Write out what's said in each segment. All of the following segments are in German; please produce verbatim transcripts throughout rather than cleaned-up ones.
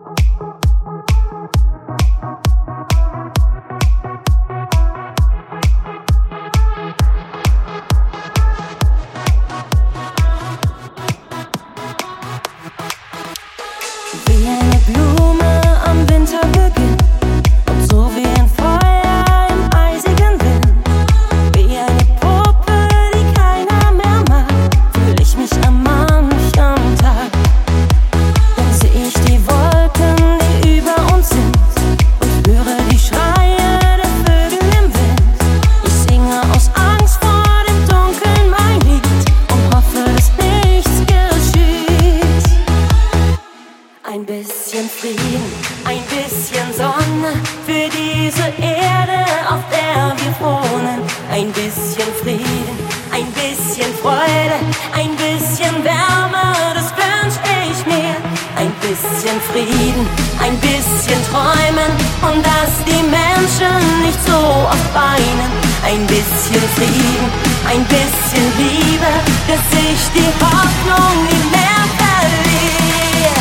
Wie eine Blume am Winterbeginn und so wie ein Feuer im eisigen Wind. Wie eine Puppe, die keiner mehr mag, fühl ich mich an manchem Tag. Dann seh ich die Wolken, die über uns sind, und höre die Schreie der Vögel im Wind. Ich singe aus Angst vor dem Dunkeln mein Lied und hoffe, dass nichts geschieht. Ein bisschen Frieden, ein bisschen Sonne für diese Erde, auf der wir wohnen. Ein bisschen Frieden, ein bisschen Freude, ein bisschen Wärme, das wünsch ich mir. Ein bisschen Frieden, ein bisschen Träumen und dass die Menschen nicht so oft weinen. Ein bisschen Frieden, ein bisschen Liebe, dass ich die Hoffnung nie mehr verliere.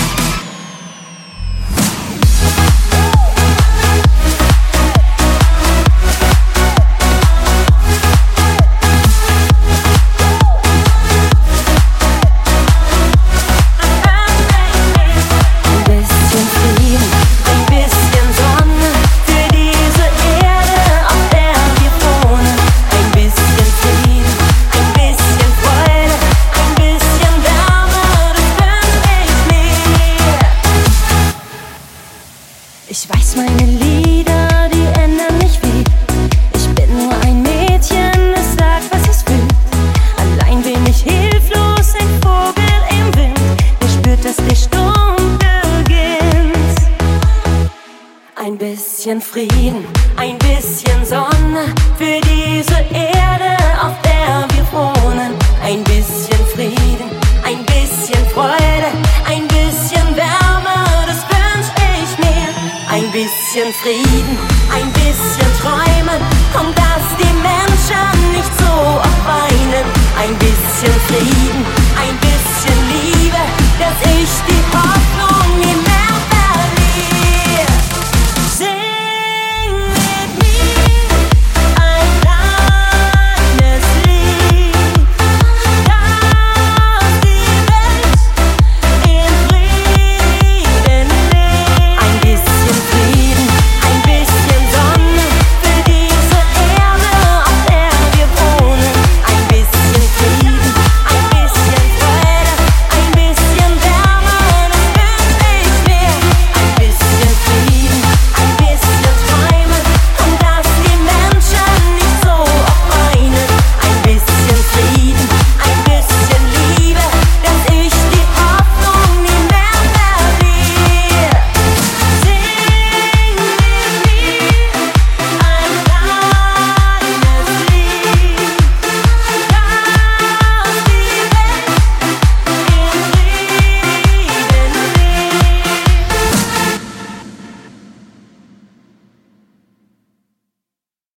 Ich weiß, meine Lieder, die ändern nicht viel. Ich bin nur ein Mädchen, das sagt, was es fühlt. Allein bin ich hilflos, ein Vogel im Wind, der spürt, dass der Sturm beginnt. Ein bisschen Frieden, ein bisschen Sonne für diese Erde, auf der wir wohnen. Ein bisschen Frieden, ein bisschen Freude, ein bisschen Wärme, das wünsch ich mir. Ein bisschen Frieden, ein bisschen Träumen und dass die Menschen nicht so oft weinen. Ein bisschen Frieden, ein bisschen Liebe, dass ich die